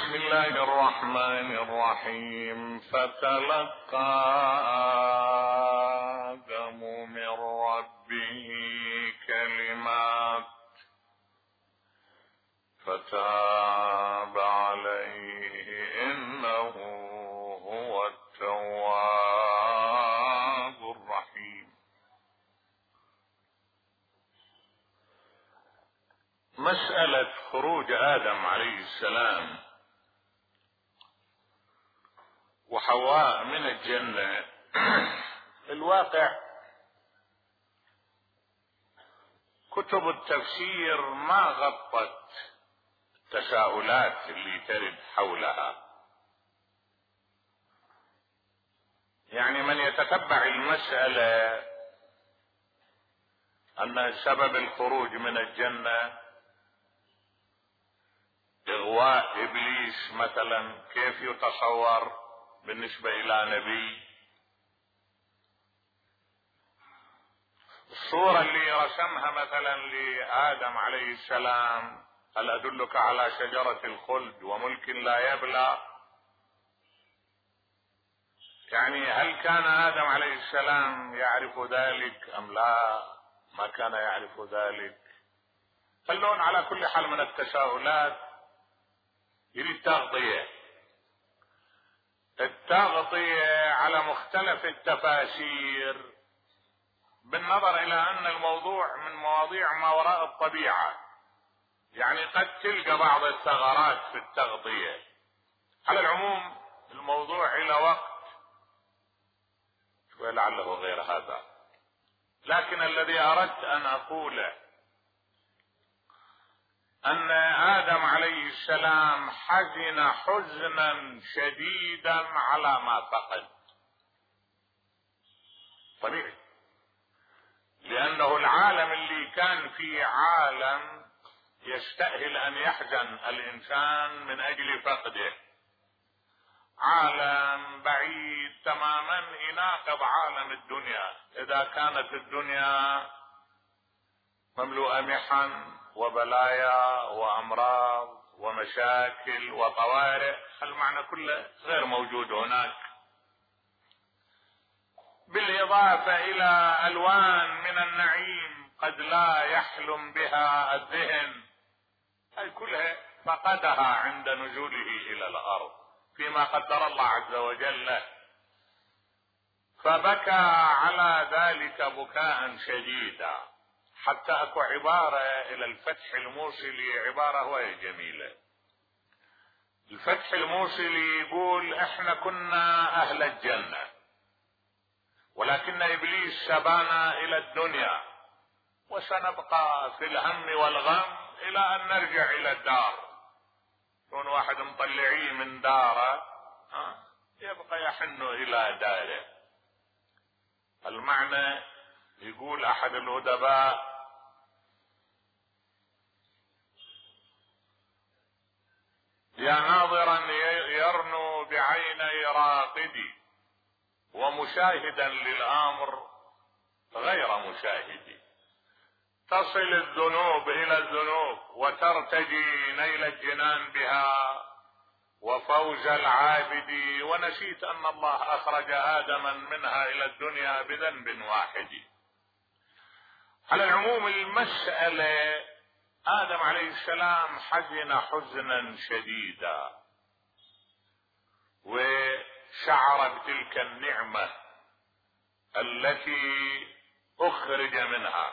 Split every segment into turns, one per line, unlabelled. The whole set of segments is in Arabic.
بسم الله الرحمن الرحيم. فتلقى آدم من ربه كلمات فتاب عليه إنه هو التواب الرحيم. مسألة خروج آدم عليه السلام وحواء من الجنة الواقع كتب التفسير ما غطت التساؤلات اللي ترد حولها. يعني من يتتبع المسألة أن سبب الخروج من الجنة إغواء إبليس مثلا، كيف يتصور بالنسبة إلى نبي؟ الصورة اللي رسمها مثلا لآدم عليه السلام، هل أدلك على شجرة الخلد وملك لا يبلى؟ يعني هل كان آدم عليه السلام يعرف ذلك أم لا؟ ما كان يعرف ذلك. خلون على كل حال من التساؤلات يريد التغطية على مختلف التفاسير، بالنظر إلى أن الموضوع من مواضيع ما وراء الطبيعة. يعني قد تلقى بعض الثغرات في التغطية. على العموم الموضوع إلى وقت ولعله غير هذا، لكن الذي أردت أن أقوله أن آدم عليه السلام حزن حزنا شديدا على ما فقد. طبيعي، لأنه العالم اللي كان فيه عالم يستأهل أن يحزن الإنسان من أجل فقده، عالم بعيد تماما يناقض عالم الدنيا. إذا كانت الدنيا مملوءة محن وبلايا وأمراض ومشاكل وطوارئ، المعنى كله غير موجود هناك، بالإضافة إلى ألوان من النعيم قد لا يحلم بها الذهن، هذه كلها فقدها عند نزوله إلى الأرض فيما قدر الله عز وجل له. فبكى على ذلك بكاء شديدا، حتى اكو عبارة الى الفتح الموصلي، عبارة وهي جميلة. الفتح الموصلي يقول احنا كنا اهل الجنة ولكن ابليس سبانا الى الدنيا وسنبقى في الهم والغم الى ان نرجع الى الدار. يكون واحد مطلعيه من داره يبقى يحن الى داره. المعنى يقول احد الادباء يا ناظرا يرنو بعيني راقدي ومشاهدا للامر غير مشاهدي، تصل الذنوب الى الذنوب وترتجي نيل الجنان بها وفوز العابد، ونسيت ان الله اخرج ادما منها الى الدنيا بذنب واحد. على العموم المسألة آدم عليه السلام حزن حزنا شديدا وشعر بتلك النعمة التي أخرج منها،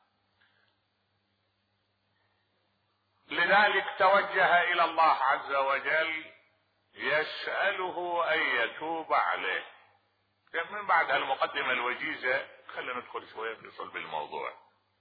لذلك توجه إلى الله عز وجل يسأله أن يتوب عليه. من بعد هالمقدمة الوجيزة خلينا ندخل شوية في صلب الموضوع.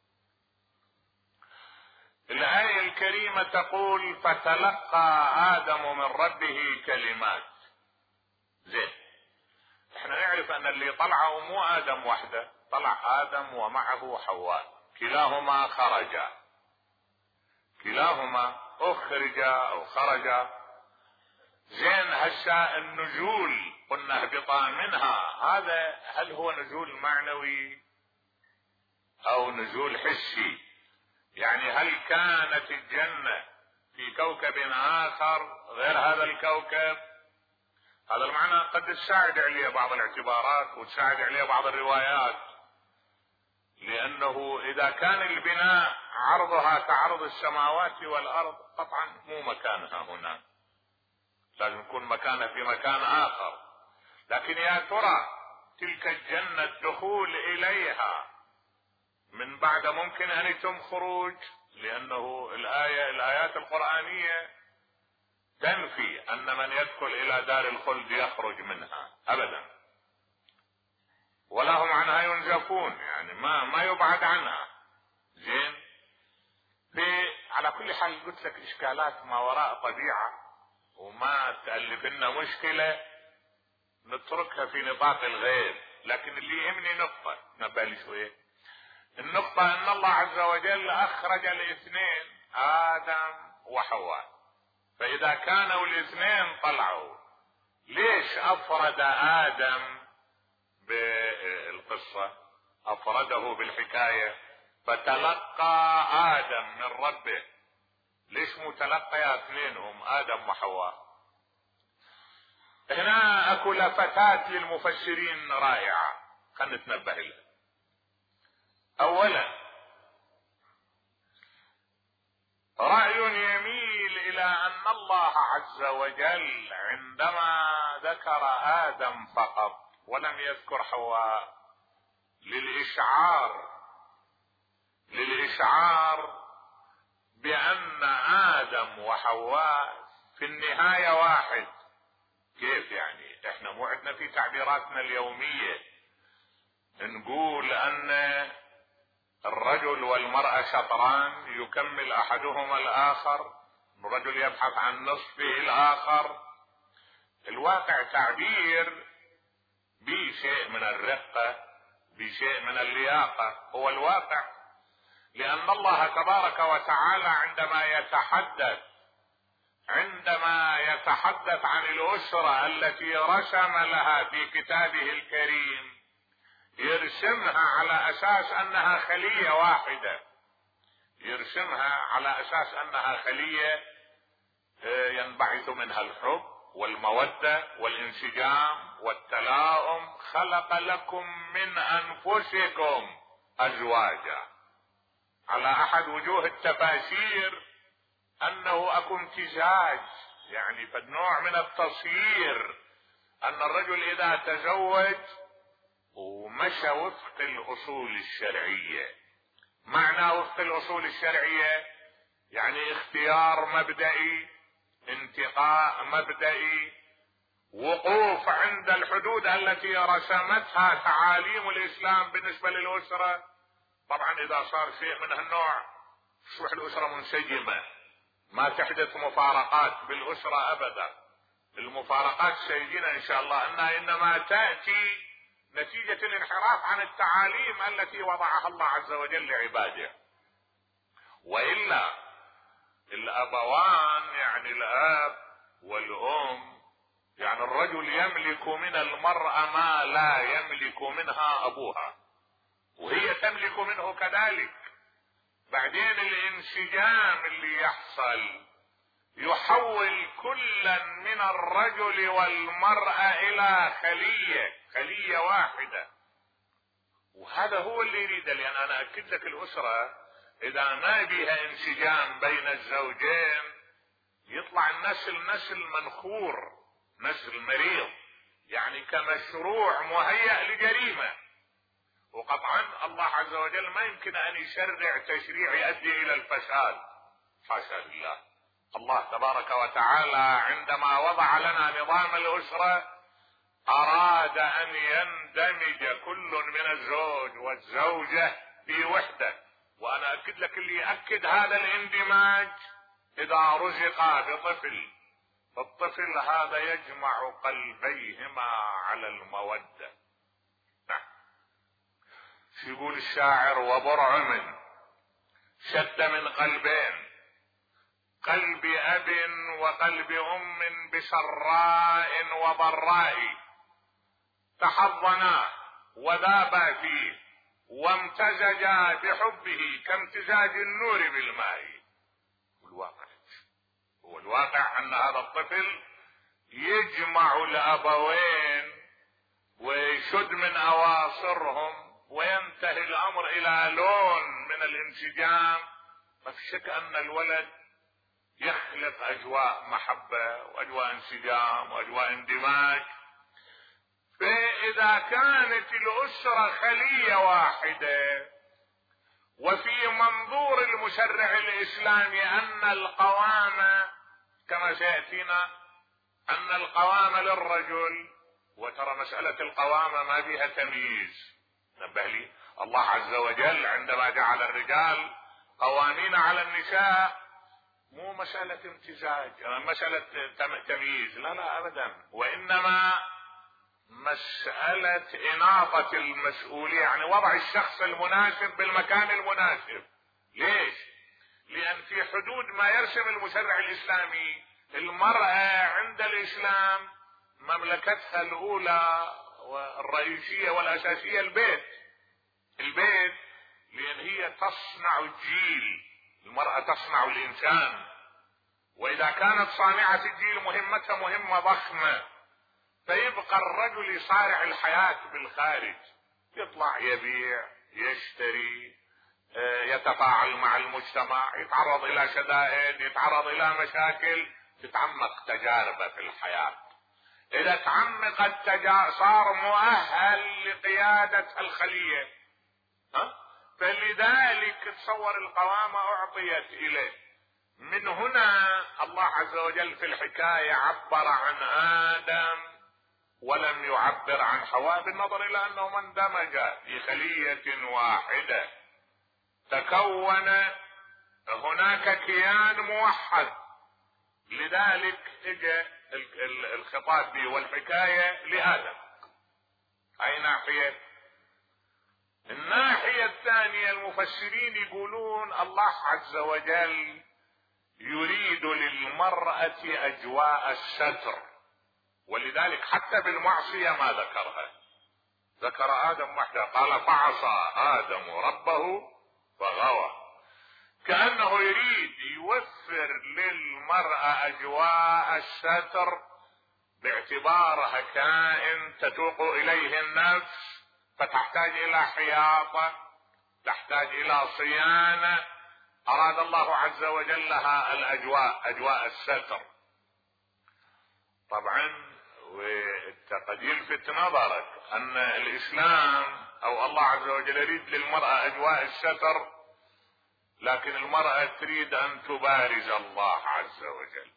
الآية الكريمة تقول فتلقى آدم من ربه كلمات. زين، احنا نعرف ان اللي طلعوا مو آدم وحده، طلع آدم ومعه حواء، كلاهما خرجا، كلاهما اخرج او خرج. زين، هسه النزول قلنا اهبطا منها، هذا هل هو نزول معنوي او نزول حسي؟ يعني هل كانت الجنة في كوكب آخر غير هذا الكوكب. هذا المعنى قد تساعد عليه بعض الاعتبارات وتساعد عليه بعض الروايات، لأنه إذا كان البناء عرضها كعرض السماوات والأرض قطعا مو مكانها هنا، لازم يكون مكانها في مكان آخر. لكن يا ترى تلك الجنة الدخول إليها من بعد ممكن أن يتم خروج؟ لأنه الآيات القرآنية تنفي أن من يدخل إلى دار الخلد يخرج منها أبدا، ولا هم عنها ينزفون، يعني ما يبعد عنها. زين، على كل حال قلت لك إشكالات ما وراء طبيعة، وما تألف لنا مشكلة نتركها في نطاق الغيب. لكن اللي يهمني نقطة نبالي شوية، النقطة ان الله عز وجل اخرج الاثنين ادم وحواء، فاذا كانوا الاثنين طلعوا ليش افرد ادم بالقصة، افرده بالحكاية؟ فتلقى ادم من ربه، ليش مو تلقيا اثنينهم ادم وحواء؟ هنا اكو لفتات للمفسرين رائعة، خلنا نتنبه لها. اولا رأي يميل الى ان الله عز وجل عندما ذكر ادم فقط ولم يذكر حواء للإشعار بأن آدم وحواء في النهاية واحد. كيف يعني؟ احنا مو عندنا في تعبيراتنا اليومية نقول ان الرجل والمرأة شطران يكمل احدهما الاخر، الرجل يبحث عن نصفه الاخر. الواقع تعبير بشيء من الرقة، بشيء من اللياقة، هو الواقع. لأن الله تبارك وتعالى عندما يتحدث عن الأسرة التي رسم لها في كتابه الكريم يرسمها على أساس أنها خلية واحدة، يرسمها على أساس أنها خلية ينبعث منها الحب والمودة والانسجام والتلاؤم. خلق لكم من أنفسكم أزواجا، على أحد وجوه التفاسير أنه أكو امتزاج، يعني فالنوع من التصيير، أن الرجل إذا تزوج ومشى وفق الأصول الشرعية. معنى وفق الأصول الشرعية يعني اختيار مبدئي، انتقاء مبدئي، وقوف عند الحدود التي رسمتها تعاليم الإسلام بالنسبة للأسرة. طبعا إذا صار شيء من هالنوع تصبح الأسرة منسجمة، ما تحدث مفارقات بالأسرة أبدا. المفارقات سيجينا إن شاء الله أنها إنما تأتي نتيجة الانحراف عن التعاليم التي وضعها الله عز وجل لعباده. وإلا الأبوان يعني الأب والأم، يعني الرجل يملك من المرأة ما لا يملك منها أبوها، وهي تملك منه كذلك. بعدين الانسجام اللي يحصل يحول كلا من الرجل والمرأة إلى خلية واحدة، وهذا هو اللي يريده. لأن أنا أكد لك الأسرة إذا ما بها انسجام بين الزوجين يطلع النسل منخور، نسل مريض، يعني كمشروع مهيأ لجريمة. وقطعا الله عز وجل ما يمكن أن يشرع تشريع يؤدي إلى الفساد، حاشا لله. الله تبارك وتعالى عندما وضع لنا نظام الأسرة أراد أن يندمج كل من الزوج والزوجة في وحدة. وأنا أكد لك اللي يأكد هذا الاندماج إذا رزقا بطفل، فالطفل هذا يجمع قلبيهما على المودة. يقول الشاعر: وبرعم شد من قلبين، قلب أب وقلب أم بسراء وضراء، تحضنا وذابا فيه وامتزجا بحبه كامتزاج النور بالماء. الواقع الواقع ان هذا الطفل يجمع الابوين ويشد من اواصرهم وينتهي الامر الى لون من الانسجام. ما في شك ان الولد يخلق اجواء محبة واجواء انسجام واجواء اندماج. فاذا كانت الاسرة خلية واحدة وفي منظور المشرع الاسلامي ان القوامة كما سيأتينا ان القوامة للرجل، وترى مسألة القوامة ما فيها تمييز، نبه لي الله عز وجل عندما جعل الرجال قوامين على النساء مو مسألة امتزاج، مسألة تمييز، لا لا ابدا، وانما مسألة اناطة المسؤولية، يعني وضع الشخص المناسب بالمكان المناسب. ليش؟ لان في حدود ما يرسم المشرع الاسلامي المرأة عند الاسلام مملكتها الاولى والرئيسية والاساسية البيت. لان هي تصنع الجيل، المرأة تصنع الانسان، واذا كانت صانعة الجيل مهمتها مهمة ضخمة، فيبقى الرجل يصارع الحياة بالخارج، يطلع يبيع يشتري يتفاعل مع المجتمع، يتعرض الى شدائد، يتعرض الى مشاكل، تتعمق تجاربه في الحياة. اذا تعمقت صار مؤهل لقيادة الخلية. فلذلك تصور القوامة اعطيت اليه. من هنا الله عز وجل في الحكاية عبر عن آدم ولم يعبر عن حواء، بالنظر الى انه اندمج في خلية واحدة، تكون هناك كيان موحد. لذلك اجى الخطاب به والحكاية لآدم. اي ناحية. الناحية الثانية المفسرين يقولون الله عز وجل يريد للمرأة اجواء الستر، ولذلك حتى بالمعصية ما ذكرها، ذكر آدم وحده، قال فعصى آدم ربه فغوى، كأنه يريد يوفر للمرأة اجواء الستر باعتبارها كائن تتوق اليه النفس، فتحتاج الى حياطة، تحتاج الى صيانة. اراد الله عز وجل لها الاجواء، اجواء الستر. طبعا وانت قد يلفت نظرك ان الاسلام او الله عز وجل يريد للمرأة اجواء الستر، لكن المرأة تريد ان تبارز الله عز وجل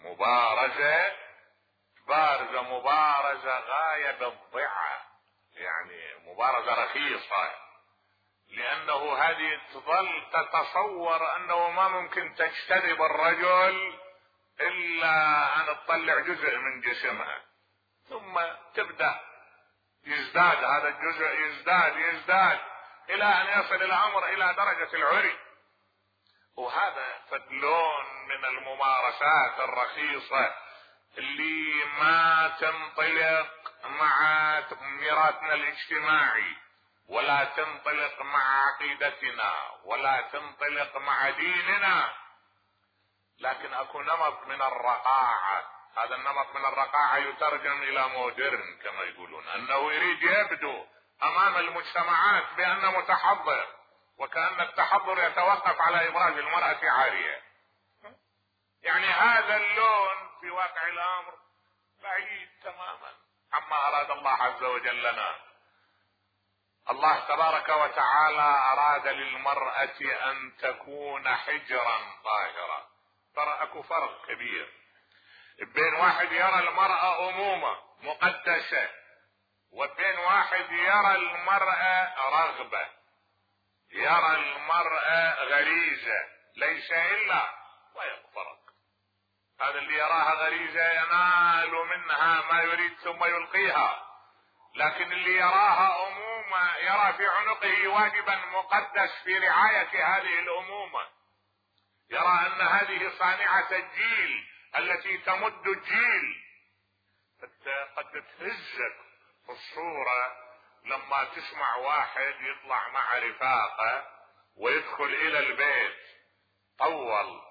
مبارزة غاية بالضعة، يعني مبارزة رخيصة، لانه هذه تظل تتصور انه ما ممكن تجتذب الرجل الا ان تطلع جزء من جسمها، ثم تبدأ يزداد هذا الجزء، يزداد الى ان يصل الامر الى درجة العري. وهذا فدلون من الممارسات الرخيصة اللي ما تنطلق مع ميراثنا الاجتماعي، ولا تنطلق مع عقيدتنا، ولا تنطلق مع ديننا، لكن اكو نمط من الرقاعة. هذا النمط من الرقاعة يترجم الى مودرن كما يقولون، انه يريد يبدو امام المجتمعات بانه متحضر، وكأن التحضر يتوقف على ابراز المرأة عارية. يعني هذا اللون في واقع الامر بعيد تماما عما اراد الله عز وجل لنا. الله تبارك وتعالى اراد للمرأة ان تكون حجرا طاهرا. ترى اكو فرق كبير بين واحد يرى المرأة امومة مقدسة، وبين واحد يرى المرأة رغبة، يرى المرأة غريزة، ليس الا ويغفرك. هذا اللي يراها غريزة ينال منها ما يريد ثم يلقيها، لكن اللي يراها امومة يرى في عنقه واجبا مقدس في رعاية هذه الامومة، يرى ان هذه صانعة الجيل التي تمد الجيل. قد تهزك في الصورة لما تسمع واحد يطلع مع رفاقه ويدخل الى البيت طول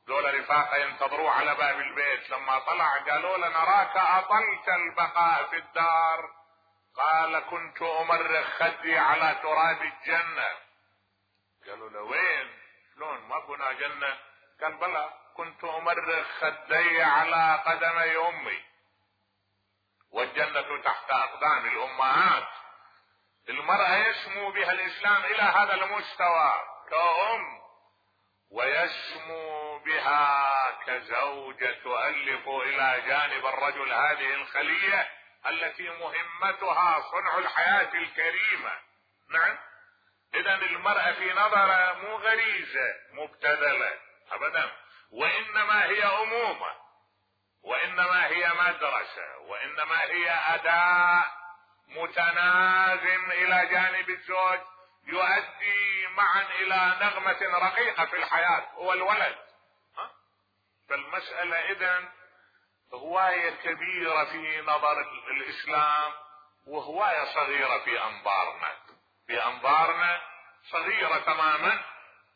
ذولا رفاقه ينتظروه على باب البيت، لما طلع قالوا له نراك اطلت البقاء في الدار. قال كنت امرغ خدي على تراب الجنة. قالوا له وين؟ شلون ما كنا جنة؟ قال بلى، كنت امرغ خدي على قدمي امي، والجنة تحت اقدام الامهات. المرأة يسمو بها الاسلام الى هذا المستوى كأم، ويسمو بها كزوجة تؤلف الى جانب الرجل هذه الخلية التي مهمتها صنع الحياة الكريمة. نعم، اذا المرأة في نظرة مو غريزة مبتذلة ابدا، وانما هي امومة، وانما هي مدرسة، وانما هي اداء متناغم الى جانب الزوج، يؤدي معا الى نغمة رقيقة في الحياة، هو الولد. فالمسألة اذن هواية كبيرة في نظر الاسلام، وهواية صغيرة في انظارنا، في انظارنا صغيرة تماما.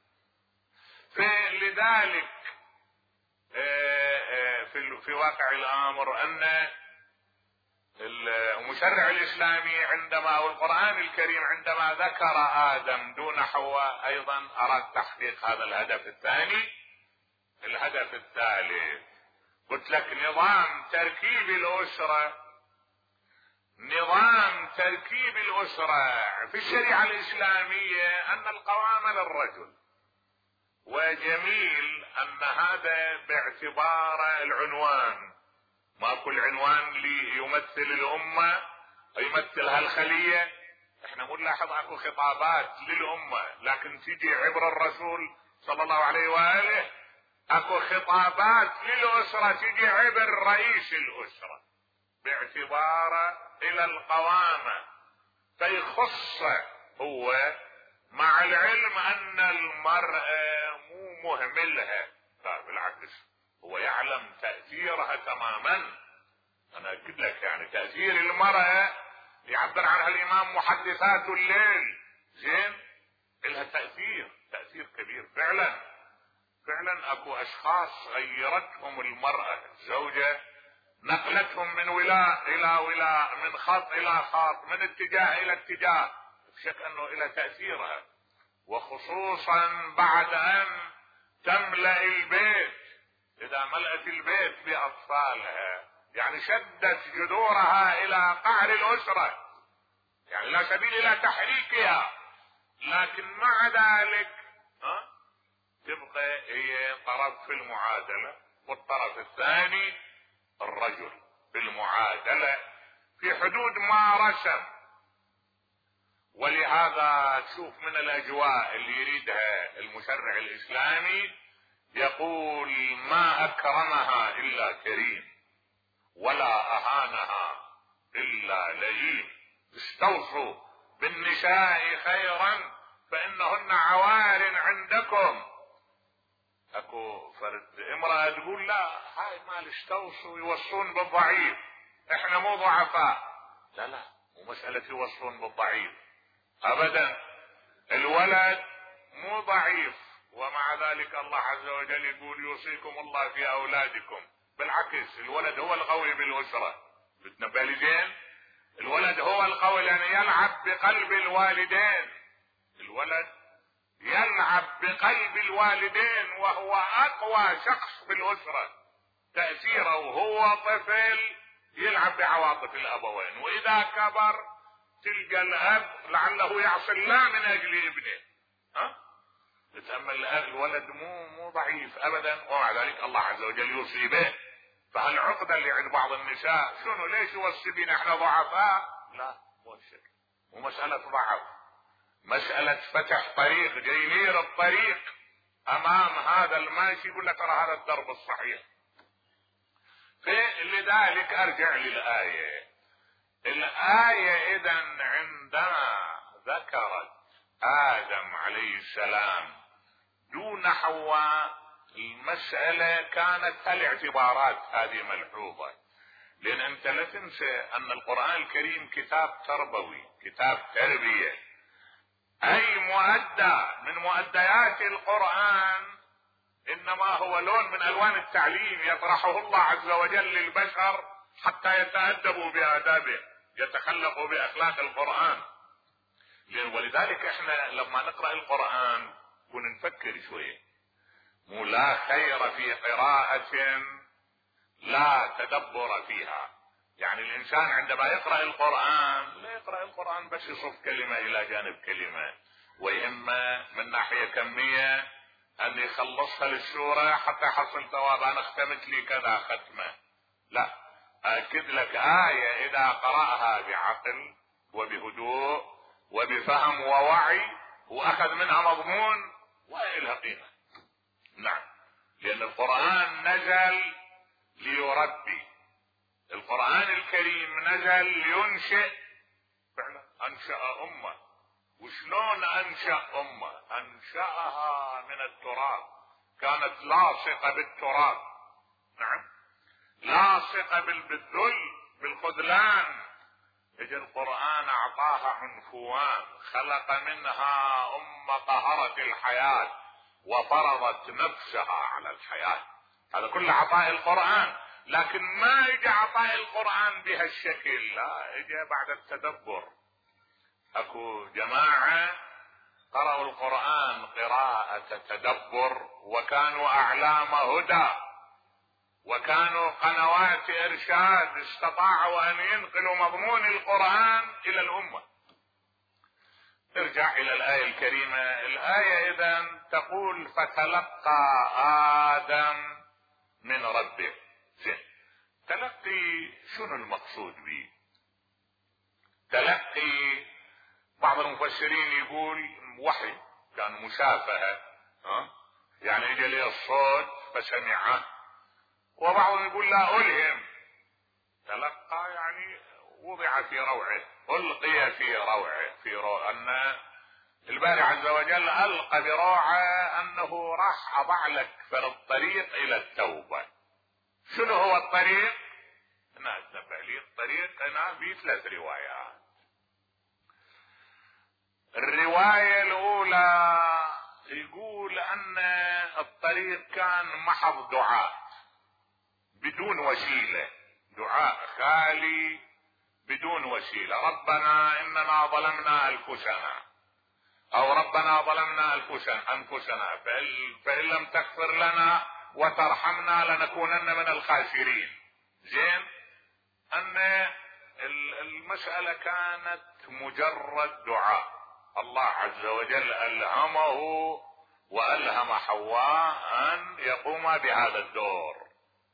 فلذلك في واقع الامر ان المشرع الاسلامي عندما، او القرآن الكريم عندما ذكر ادم دون حواء، ايضا اراد تحقيق هذا الهدف الثاني. الهدف الثالث قلت لك نظام تركيب الاسرة، نظام تركيب الاسرة في الشريعة الاسلامية ان القوام للرجل، وجميل ان هذا باعتبار العنوان، ما كل عنوان يمثل الامة يمثلها الخلية. احنا نلاحظ اكو خطابات للامة، لكن تيجي عبر الرسول صلى الله عليه واله اكو خطابات للاسرة تيجي عبر رئيس الاسرة باعتبار الى القوامة، فيخص هو، مع العلم ان المرأة مو مهملها، بالعكس هو يعلم تأثيرها تماما. انا اكد لك يعني تأثير المرأة يعبر عنها الامام محدثات الليل، زين، لها تأثير كبير فعلا. فعلا اكو اشخاص غيرتهم المرأة الزوجة، نقلتهم من ولاء الى ولاء، من خط الى خط، من اتجاه الى اتجاه، بشك انه الى تأثيرها. وخصوصا بعد ان تملأ البيت، اذا ملأت البيت باطفالها، يعني شدت جذورها الى قعر الاسرة، يعني لا سبيل الى تحريكها، لكن مع ذلك تبقى هي طرف في المعادلة، والطرف الثاني الرجل في المعادلة في حدود ما رسم. ولهذا تشوف من الاجواء اللي يريدها المشرع الاسلامي يقول ما اكرمها الا كريم، ولا اهانها الا لئيم، استوصوا بالنساء خيرا فانهن عوار عندكم. اكو فرد امرأة تقول لا هاي مال استوصوا يوصون بالضعيف، احنا مو ضعفاء. لا مو مسألة يوصون بالضعيف ابدا، الولد مو ضعيف، ومع ذلك الله عز وجل يقول يوصيكم الله في اولادكم. بالعكس الولد هو القوي بالاسرة، بتنبالي زين، الولد هو القوي لان يلعب بقلب الوالدين، الولد يلعب بقلب الوالدين، وهو اقوى شخص بالاسرة تأثيره، وهو طفل يلعب بعواطف الابوين، واذا كبر تلقى الاب لعله يعصي الله من اجل ابنه. تتأمل الولد مو ضعيف ابدا، ومع ذلك الله عز وجل يوصي به. فهالعقدة اللي عند بعض النساء شنو ليش يوصي بينا احنا ضعفاء؟ لا مو الشكل، مو مسألة ضعف، مسألة فتح طريق، جينير الطريق امام هذا الماشي، يقول لك ترى هذا الدرب الصحيح. فلذلك ارجع للآية. الآية اذا عندما ذكرت آدم عليه السلام دون حواء، المسألة كانت الاعتبارات هذه ملحوظة، لان انت لا تنسى ان القرآن الكريم كتاب تربوي، كتاب تربية. اي مؤدى من مؤديات القرآن انما هو لون من الوان التعليم يطرحه الله عز وجل للبشر حتى يتأدبوا بآدابه، يتخلقوا بأخلاق القرآن. ولذلك احنا لما نقرأ القرآن ونفكر شوية، مو لا خير في قراءة لا تدبر فيها. يعني الانسان عندما يقرأ القرآن لا يقرأ القرآن بس يصف كلمة الى جانب كلمة ويهمه من ناحية كمية ان يخلصها للسورة حتى يحصل ثواب، انا اختمت لي كذا ختمة. لا، اكد لك آية اذا قرأها بعقل وبهدوء وبفهم ووعي واخذ منها مضمون وإلها قيمة. نعم، لان القرآن نزل ليربي، القرآن الكريم نزل لينشئ. فعلا انشأ امة. وشلون انشأ امة؟ انشأها من التراب، كانت لاصقة بالتراب. نعم، لاصقة بالذل بالخذلان. اجى القرآن اعطاها عنفوان، خلق منها قهرت الحياة وفرضت نفسها على الحياة. هذا كله عطاء القرآن، لكن ما اجى عطاء القرآن بهالشكل، لا، اجى بعد التدبر. اكو جماعة قرأوا القرآن قراءة تدبر وكانوا اعلام هدى وكانوا قنوات ارشاد، استطاعوا ان ينقلوا مضمون القرآن الى الامة. ارجع الى الآية الكريمة. الآية اذن تقول فتلقى آدم من ربه. زين، تلقي شنو المقصود به؟ تلقي بعض المفسرين يقول وحي، كان مشافهة، يعني اجى لي الصوت فسمعه. وبعضهم يقول لا، ألهم. تلقى يعني وضع في روعه، ألقي في روعه، أن الباري عز وجل ألقى بروعه أنه راح أضع لك في الطريق إلى التوبة. شنو هو الطريق؟ أنا أتنبأ لي الطريق أنا في 3 روايات. الرواية الأولى يقول أن الطريق كان محض دعاء بدون وسيلة، دعاء خالي بدون وسيلة. ربنا إننا ظلمنا أنفسنا، أو ربنا ظلمنا أنفسنا فإن لم تغفر لنا وترحمنا لنكونن من الخاسرين. زين، أن المسألة كانت مجرد دعاء. الله عز وجل ألهمه وألهم حواء أن يقوم بهذا الدور،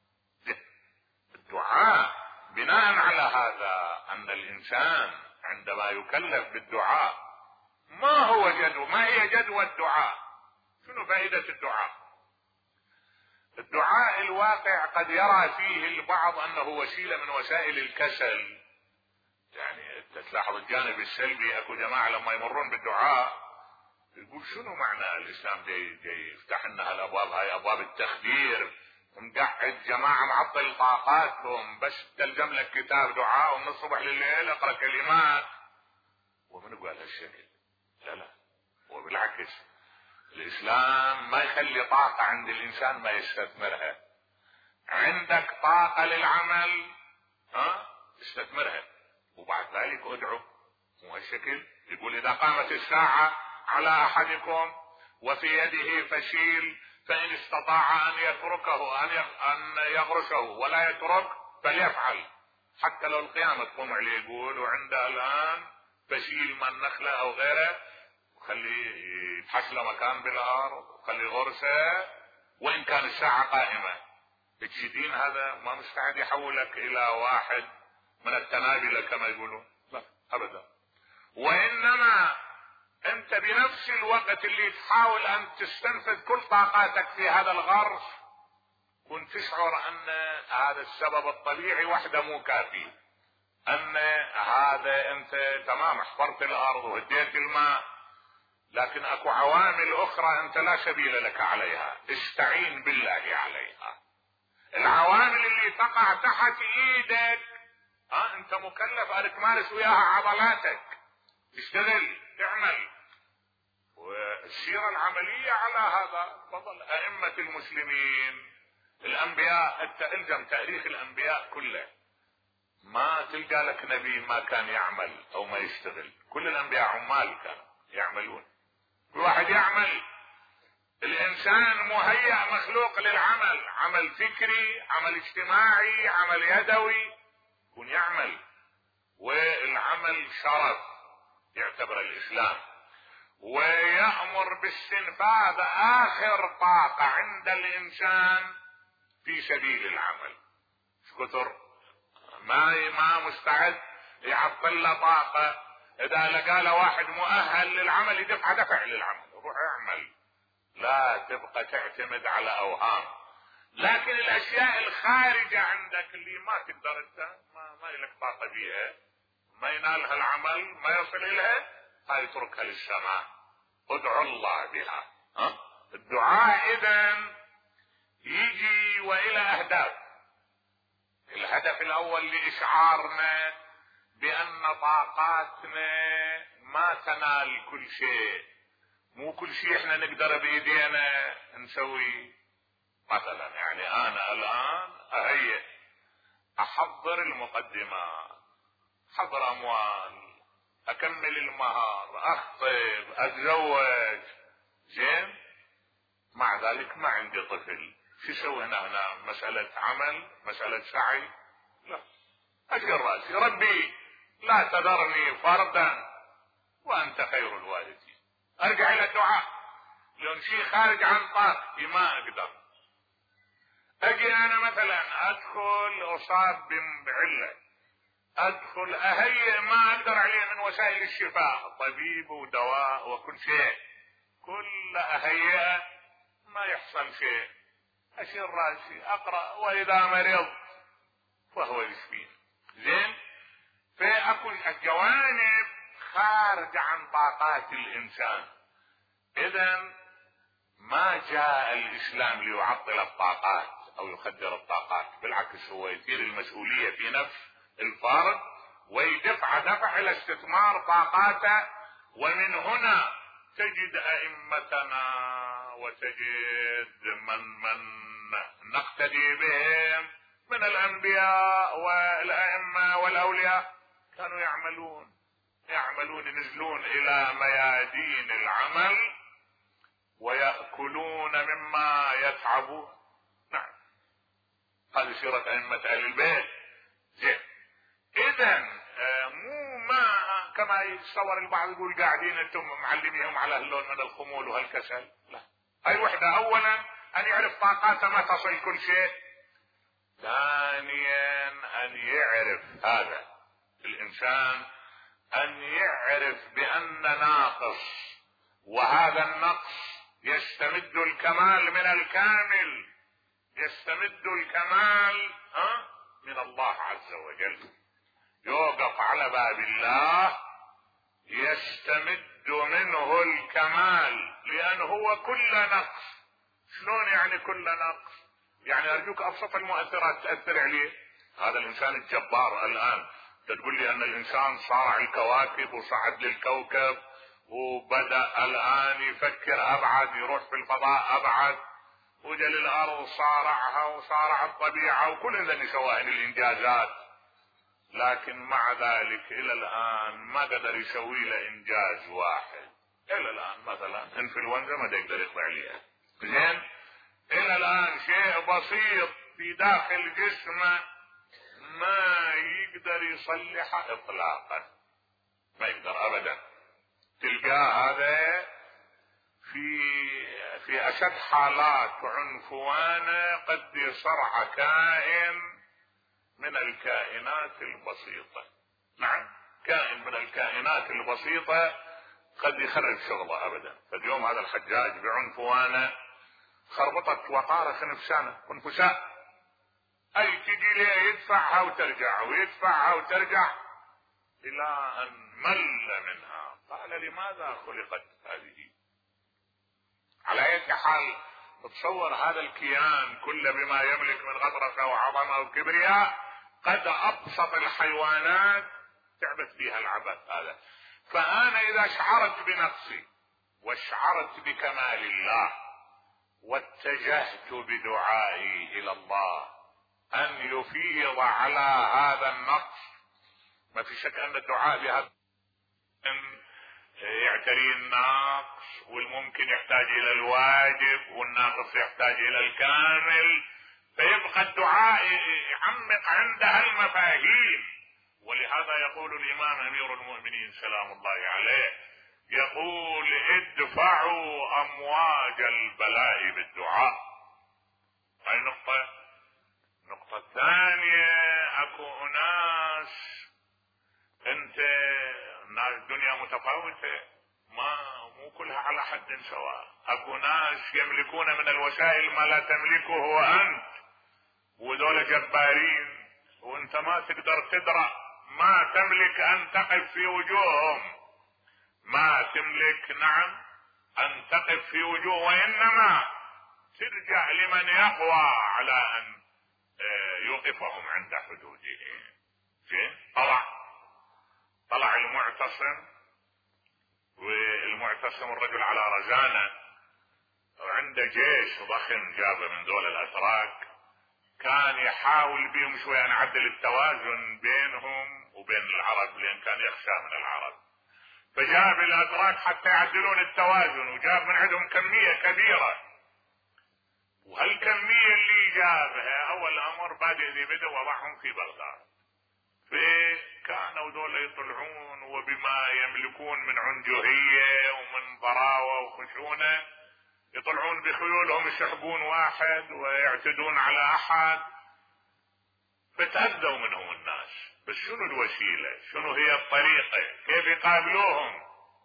الدعاء. بناء على هذا أن الإنسان عندما يكلف بالدعاء ما هي جدوى الدعاء؟ شنو فائدة الدعاء؟ الدعاء الواقع قد يرى فيه البعض أنه وسيلة من وسائل الكسل. يعني تلاحظ الجانب السلبي، اكو جماعة لما يمرون بالدعاء يقول شنو معنى الإسلام جاي يفتح لنا هالأبواب، هاي أبواب التخدير، مقعد جماعة معطل طاقاتهم، بس تلزم لك كتاب دعاء ومن الصبح لليل اقرأ كلمات. ومن قال هالشكل؟ لا، وبالعكس الإسلام ما يخلي طاقة عند الإنسان ما يستثمرها. عندك طاقة للعمل، استثمرها، وبعد ذلك ادعو. مو هالشكل؟ يقول إذا قامت الساعة على أحدكم وفي يده فشيل فإن استطاع أن يتركه أن يغرسه ولا يترك فليفعل، حتى لو القيامة تقوم عليه. يقول وعنده الآن فشيل من نخلة أو غيره، خليه يبحث له مكان بالأرض، خليه غرسه، وإن كان الساعة قائمة. الدين هذا ما مستعد يحولك إلى واحد من التنابلة كما يقولون، لا أبدا. وإنما أنت بنفس الوقت اللي تحاول أن تستنفذ كل طاقاتك في هذا الغرس، كنت تشعر أن هذا السبب الطبيعي وحده مو كافي، أن هذا أنت تمام حفرت الأرض وهديت الماء، لكن أكو عوامل أخرى أنت لا سبيل لك عليها، استعين بالله عليها. العوامل اللي تقع تحت إيدك أنت مكلف أن تمارس وياها عضلاتك، تشتغل تعمل. والسيرة العملية على هذا. فضل أئمة المسلمين الأنبياء، التألزم تاريخ الأنبياء كله، ما تلقى لك نبي ما كان يعمل أو ما يشتغل. كل الأنبياء عمال كانوا يعملون، كل واحد يعمل. الإنسان مهيأ مخلوق للعمل، عمل فكري، عمل اجتماعي، عمل يدوي، يكون يعمل. والعمل شرف يعتبر الإسلام، ويأمر باستنفاذ آخر طاقة عند الإنسان في سبيل العمل. كثر ما مستعد يعطل له طاقة. إذا لقى له واحد مؤهل للعمل دفع للعمل، روح اعمل، لا تبقى تعتمد على أوهام. لكن الأشياء الخارجة عندك اللي ما تقدر انت، ما لك طاقة فيها، ما ينالها العمل، ما يصل إليها، هاي اتركها للسماء، ادعو الله بها. الدعاء إذن يجي وإلى أهداف. الهدف الأول لإشعارنا بأن طاقاتنا ما تنال كل شيء، مو كل شيء احنا نقدر بإيدينا نسوي. مثلا يعني أنا الآن أهيئ، أحضر المقدمات، حضر أموال، أكمل المهر، أخطب، أتزوج، زين. مع ذلك ما عندي طفل، شو سوي هنا؟ مسألة عمل، مسألة سعي؟ لا، أشغل رأسي، ربي لا تذرني فردا وأنت خير الوارثين. أرجع إلى الدعاء، لأن شيء خارج عن طاقتي ما أقدر. أجي أنا مثلا أدخل أصاب بعلة، أدخل أهيئ ما أقدر عليه من وسائل الشفاء، طبيب ودواء وكل شيء، كل أهيئة ما يحصل شيء. أشيل رأسي أقرأ وإذا مرض فهو يشفين. زين، فأكو الجوانب خارج عن طاقات الإنسان. إذن ما جاء الإسلام ليعطل الطاقات أو يخدر الطاقات، بالعكس هو يثير المسؤولية في نفس الفرد ويدفع إلى استثمار طاقاته. ومن هنا تجد أئمتنا وتجد من نقتدي بهم من الأنبياء والأئمة والأولياء كانوا يعملون ينزلون إلى ميادين العمل ويأكلون مما يتعبون. نعم، هذه سيرة أئمة أهل البيت. زين، إذن مو ما كما يتصور البعض يقول قاعدين انتم معلميهم على هاللون من الخمول وهالكسل. لا، هاي وحدة. أولا أن يعرف طاقاته ما تصل كل شيء. ثانيا أن يعرف هذا الإنسان، أن يعرف بأن ناقص، وهذا النقص يستمد الكمال من الكامل، يستمد الكمال من الله عز وجل. يوقف على باب الله يستمد منه الكمال، لأن هو كل نقص. شلون يعني كل نقص؟ يعني أرجوك أبسط المؤثرات تأثر عليه. هذا الإنسان الجبار الآن تقول لي أن الإنسان صارع الكواكب وصعد للكوكب وبدأ الآن يفكر أبعد، يروح في الفضاء أبعد، وجل الأرض صارعها وصارع الطبيعة وكل ذلك شواهن الإنجازات. لكن مع ذلك إلى الآن ما قدر يسوي له إنجاز واحد. إلى الآن مثلا إنفلونزا ما يقدر يطلع ليها. زين، إلى الآن شيء بسيط في داخل جسمه ما يقدر يصلحه إطلاقا، ما يقدر أبدا. تلقاه هذا في أشد حالات عنفوانه قد يصرع كائن من الكائنات البسيطة. نعم، كائن من الكائنات البسيطة قد يخرب شغله أبدا. فاليوم هذا الحجاج بعنفوانه خربطت وطارة خنفساء، أي تجي ليه يدفعها وترجع ويدفعها وترجع إلى أن مل منها. قال لماذا خلقت هذه؟ على أي حال تصور هذا الكيان كله بما يملك من غطرسة وعظمة وكبرياء، قد أبسط الحيوانات تعبت فيها العبث هذا. فأنا إذا شعرت بنقصي واشعرت بكمال الله واتجهت بدعائي الى الله ان يفيض على هذا النقص. ما في شك ان الدعاء بهذا يعتري الناقص، والممكن يحتاج الى الواجب، والناقص يحتاج الى الكامل، فيبقى الدعاء يعمق عندها المفاهيم. ولهذا يقول الامام امير المؤمنين سلام الله عليه، يقول ادفعوا امواج البلاء بالدعاء. هاي نقطة. النقطة الثانية، اكو اناس انت الدنيا متفاوتة، مو كلها على حد سواء. اكو ناس يملكون من الوسائل ما لا تملكه انت، وذول جبارين، وانت ما تقدر تدرأ، ما تملك ان تقف في وجوههم، ما تملك نعم ان تقف في وجوه، وانما ترجع لمن يقوى على ان يوقفهم عند حدودهم. طلع المعتصم، والمعتصم الرجل على رزانة، وعنده جيش ضخم جابه من دول الاتراك، كان يحاول بهم شوية نعدل التوازن بينهم وبين العرب، لان كان يخشى من العرب، فجاب الاتراك حتى يعدلون التوازن، وجاب من عندهم كمية كبيرة. وهالكمية اللي جابها اول امر بادئ ذي بدء وضعهم في بغداد، فكانوا دول يطلعون وبما يملكون من عنجهية ومن ضراوة وخشونة، يطلعون بخيولهم يسحبون واحد ويعتدون على احد، فتأذوا منهم الناس. بس شنو الوسيلة؟ شنو هي الطريقة؟ كيف يقابلوهم؟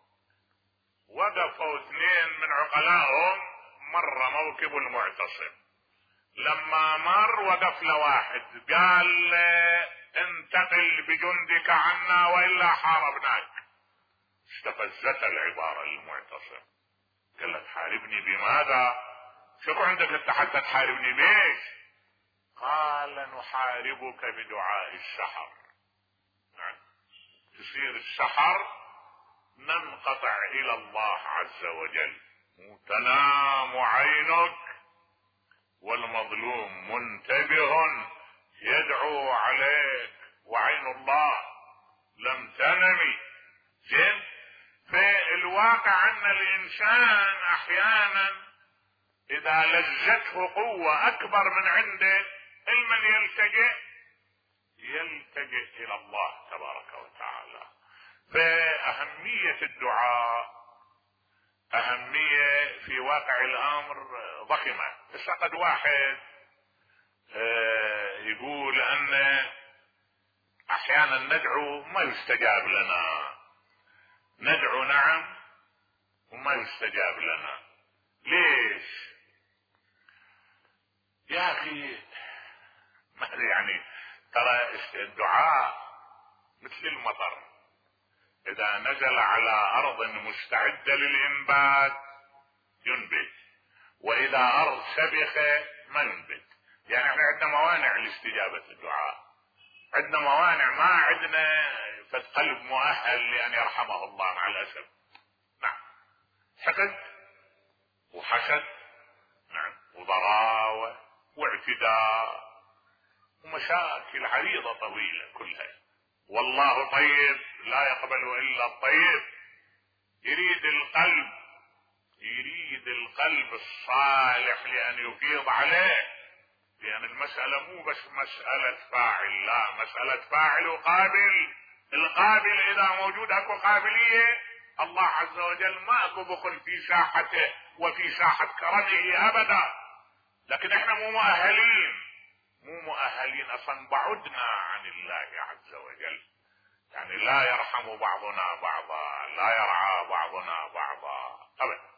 وقفوا اثنين من عقلائهم، مر موكب المعتصم، لما مر وقف له واحد قال انتقل بجندك عنا والا حاربناك. استفزت العبارة للمعتصم، قال له تحاربني بماذا؟ شو عندك انت حتى تحاربني بيش؟ قال نحاربك بدعاء السحر. تصير السحر ننقطع الى الله عز وجل، تنام عينك والمظلوم منتبه يدعو عليك وعين الله لم تنمي. زين؟ فالواقع ان الانسان احيانا اذا لزته قوة اكبر من عنده، المن يلتجئ الى الله تبارك وتعالى. فاهمية الدعاء اهمية في واقع الامر ضخمة. بس قد واحد يقول ان احيانا ندعو ما يستجاب لنا، ندعو نعم وما يستجاب لنا. ليش يا اخي؟ يعني ترى الدعاء مثل المطر، اذا نزل على ارض مستعدة للانبات ينبت، واذا ارض سبخة ما ينبت. يعني احنا عندنا موانع لاستجابة الدعاء، عندنا موانع، ما عندنا قلب مؤهل لان يرحمه الله مع الاسف. نعم، حقد وحسد، نعم، وضراوة واعتداء ومشاكل عريضة طويلة كلها. والله طيب لا يقبل الا الطيب. يريد القلب الصالح لان يفيض عليه، لان المسألة مو بس مسألة فاعل، لا، مسألة فاعل وقابل. القابل اذا موجود اكو قابلية، الله عز وجل ما اكو بخل في ساحته وفي ساحة كرمه ابدا. لكن احنا مو مؤهلين اصلا، بعدنا عن الله عز وجل. يعني لا يرحم بعضنا بعضا، لا يرعى بعضنا بعضا ابدا.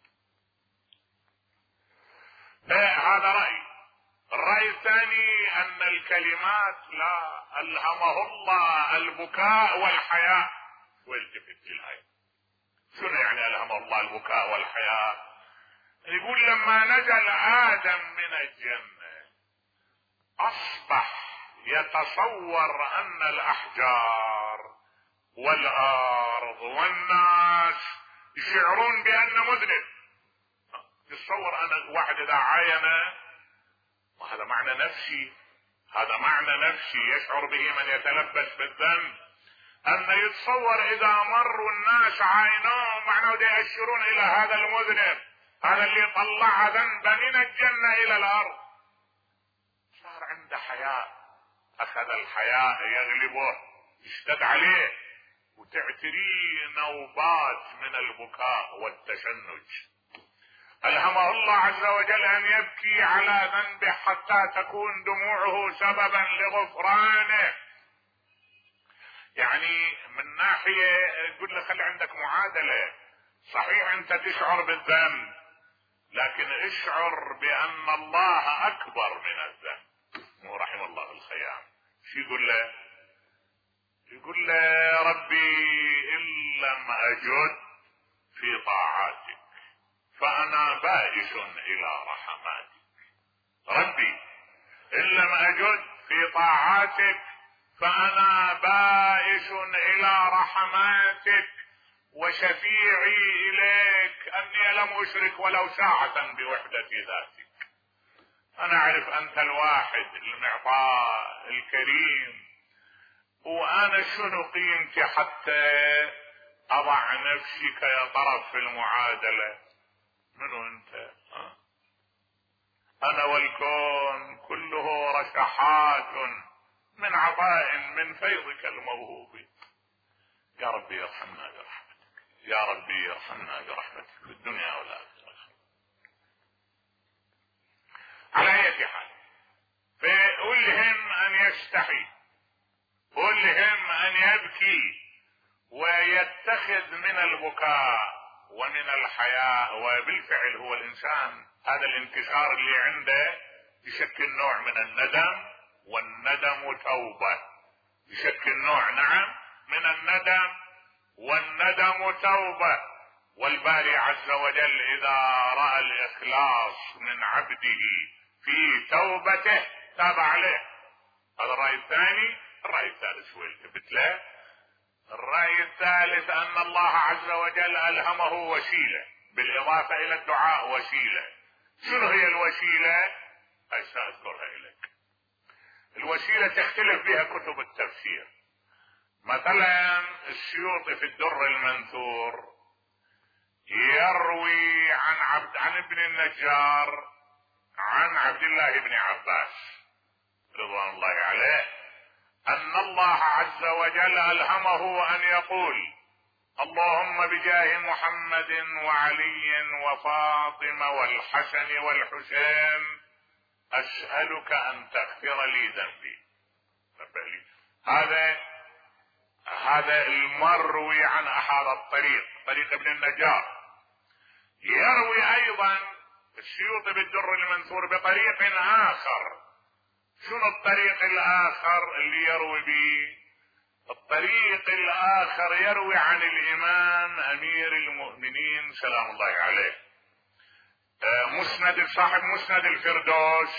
هذا رأي. الرأي الثاني ان الكلمات لا، الهمه الله البكاء والحياء. والتفت للآية، شنو يعني الهمه الله البكاء والحياء؟ يقول لما نزل آدم من الجنة اصبح يتصور ان الاحجار والارض والناس يشعرون بأن مذنب. تصور أنا واحد إذا عاين، وهذا معنى نفسي، هذا معنى نفسي يشعر به من يتلبس بالذنب، أن يتصور إذا مروا الناس عاينوه معناه يأشرون إلى هذا المذنب، هذا اللي طلع ذنبا من الجنة إلى الأرض. صار عنده حياء، أخذ الحياء يغلبه، يشتد عليه، وتعتريه نوبات من البكاء والتشنج. ألهمه الله عز وجل أن يبكي على ذنبه حتى تكون دموعه سببا لغفرانه. يعني من ناحية يقول له خلي عندك معادلة، صحيح أنت تشعر بالذنب، لكن اشعر بأن الله أكبر من الذنب. ورحم الله الخيام، شو يقول له؟ يقول له يا ربي إن لم أجد في طاعاتك فأنا بائس إلى رحماتك. ربي إن لم أجد في طاعاتك فأنا بائس إلى رحماتك، وشفيعي إليك أني لم أشرك ولو ساعة بوحدة ذاتك. أنا أعرف أنت الواحد المعطاء الكريم، وأنا شنو قيمتي حتى أضع نفسي كطرف في المعادلة؟ منو أنت؟ أنا والكون كله رشحات من عطاء من فيضك الموهوب. يا ربي ارحمنا برحمتك، يا ربي ارحمنا برحمتك في الدنيا والآخرة. على أي حال، فألهم أن يستحي، ألهم أن يبكي ويتخذ من البكاء ومن الحياء. وبالفعل هو الإنسان هذا الانكسار اللي عنده يشكل نوع من الندم، والندم توبة، يشكل نوع نعم من الندم، والندم توبة. والباري عز وجل إذا رأى الإخلاص من عبده في توبته تاب عليه. هذا الرأي الثاني. الرأي الثالث هو التفت له. الرأي الثالث أن الله عز وجل ألهمه وسيلة بالإضافة إلى الدعاء، وسيلة. شنو هي الوسيلة؟ سأذكرها إليك. الوسيلة تختلف بها كتب التفسير. مثلا السيوطي في الدر المنثور يروي عن ابن النجار عن عبد الله بن عباس رضوان الله عليه أن الله عز وجل ألهمه أن يقول: اللهم بجاه محمد وعلي وفاطمة والحسن والحسين أسألك أن تغفر لي ذنبي. هذا المروي عن أحد الطريق، طريق ابن النجار. يروي أيضا السيوطي بالدر المنثور بطريق آخر. شنو الطريق الآخر اللي يروي به؟ الطريق الآخر يروي عن الإمام أمير المؤمنين سلام الله عليه، صاحب مسند الفردوس،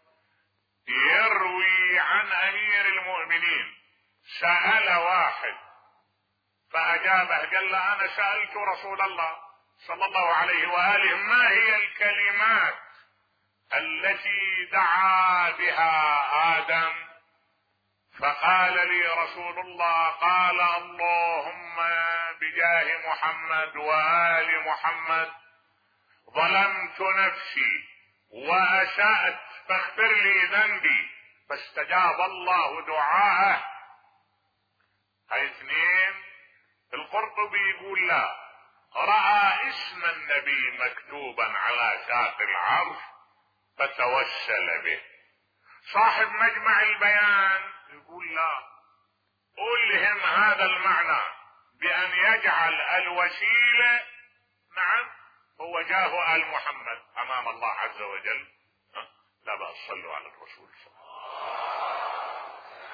يروي عن أمير المؤمنين سأل واحد فأجابه، قال له: أنا سألت رسول الله صلى الله عليه وآله ما هي الكلمات التي دعا بها آدم؟ فقال لي رسول الله، قال: اللهم بجاه محمد وآل محمد ظلمت نفسي وأسأت فاغفر لي ذنبي، فاستجاب الله دعاءه. هاي اثنين. القرطبي يقول: لا، رأى اسم النبي مكتوبا على ساق العرش فتوسل به. صاحب مجمع البيان يقول: لا، ألهم هذا المعنى بأن يجعل الوسيلة نعم هو جاه آل محمد أمام الله عز وجل. لا بأس، صلوا على الرسول صلى الله عليه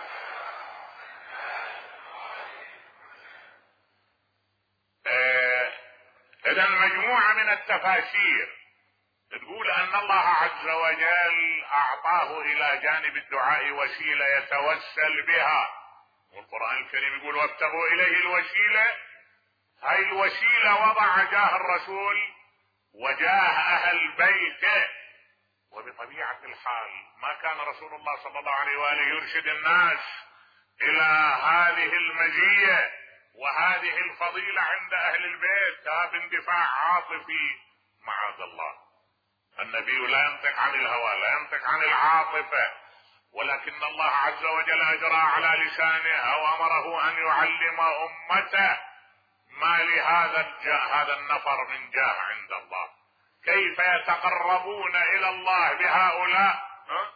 وسلم. إذا مجموعة من التفاسير تقول أن الله عز وجل أعطاه إلى جانب الدعاء وسيلة يتوسل بها، والقرآن الكريم يقول: وابتغوا إليه الوسيلة هاي الوسيلة وضع جاه الرسول وجاه اهل بيته. وبطبيعة الحال ما كان رسول الله صلى الله عليه وآله يرشد الناس الى هذه المزية وهذه الفضيلة عند اهل البيت باندفاع عاطفي. معاذ الله، النبي لا ينطق عن الهوى، لا ينطق عن العاطفة، ولكن الله عز وجل اجرى على لسانه وامره ان يعلم امته ما هذا النفر من جاه عند الله، كيف يتقربون الى الله بهؤلاء،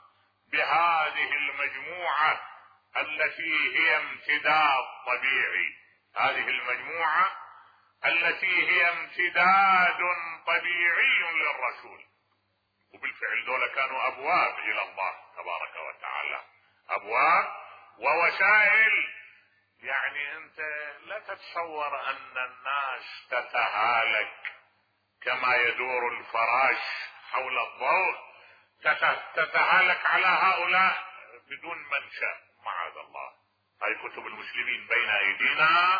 بهذه المجموعة التي هي امتداد طبيعي، هذه المجموعة التي هي امتداد طبيعي للرسول. وبالفعل دول كانوا ابواب الى الله تبارك وتعالى، ابواب ووسائل. يعني انت لا تتصور ان الناس تتهالك كما يدور الفراش حول الضوء، تتهالك على هؤلاء بدون منشأ. معاذ الله، هاي كتب المسلمين بين ايدينا،